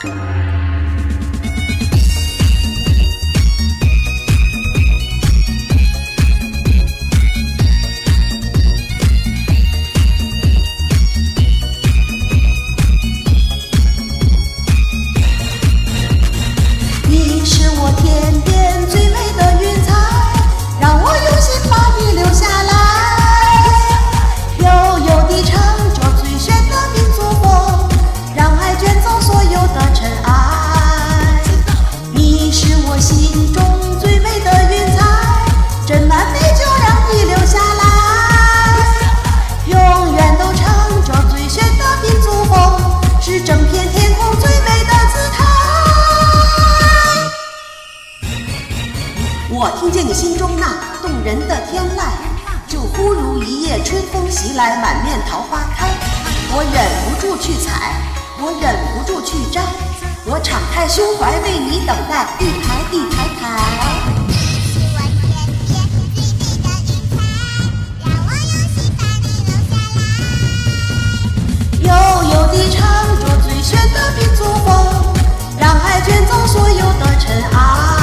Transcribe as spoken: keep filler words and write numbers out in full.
你是我天边最美的云彩，让我用心把你留下来。悠悠地乘着最炫的民族风，让爱卷走所有的尘埃。你是我心中最美的云彩，真完美就让你留下来。永远都乘着最炫的民族风，是整片天空最美的姿态。我听见你心中那动人的天籁，就忽如一夜春风袭来，满面桃花开。我忍不住去采，我忍不住去摘，我敞开胸怀为你等待，一排一排排。悠悠地乘着最炫的民族风，让爱卷走所有的尘埃。